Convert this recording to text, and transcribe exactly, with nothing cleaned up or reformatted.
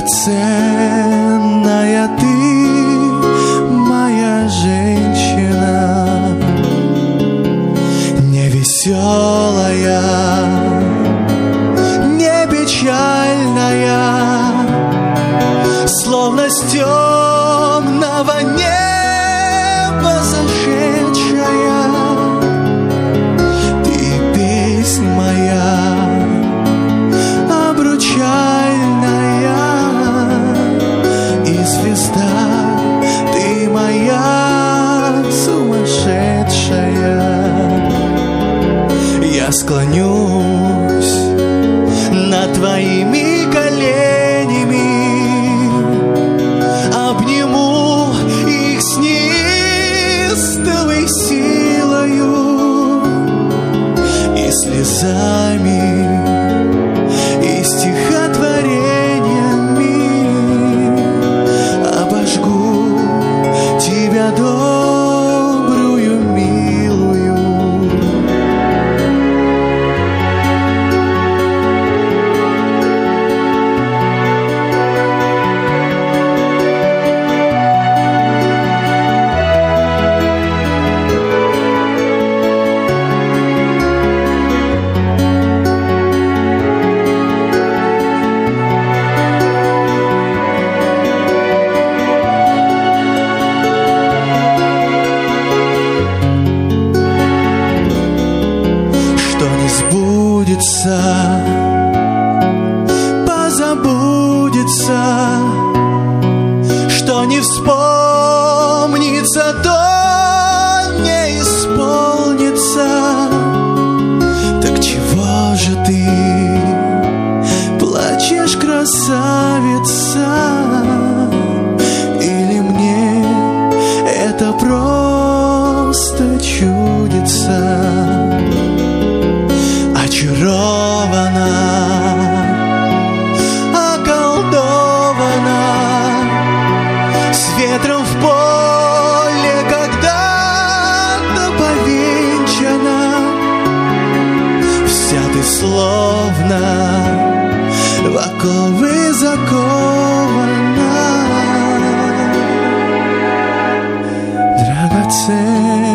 драгоценная ты, моя женщина, не веселая, не печальная, словно с темного неба зашедшая. Ты песнь моя обручальная и звезда, ты моя сумасшедшая. Я склонюсь над твоими коленями, обниму их с неистовой силою и слезами, и стихотворениями обожгу тебя добрую, милую. Позабудется, что не вспомнится, то не исполнится. Так чего же ты плачешь, красавица? Или мне это просто чудится? Очарована, околдована, с ветром в поле когда-то повенчана. Вся ты словно в оковы закована, драгоценная